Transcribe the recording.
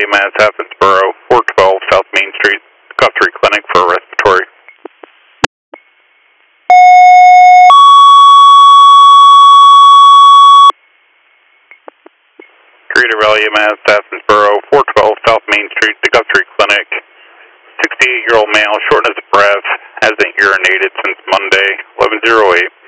Valley, Mass. Athensboro, 412 South Main Street, Guthrie Clinic for respiratory. Creator Valley, Mass. Athensboro, 412 South Main Street, the Guthrie Clinic. 68-year-old male, shortness of breath, hasn't urinated since Monday, 11:08.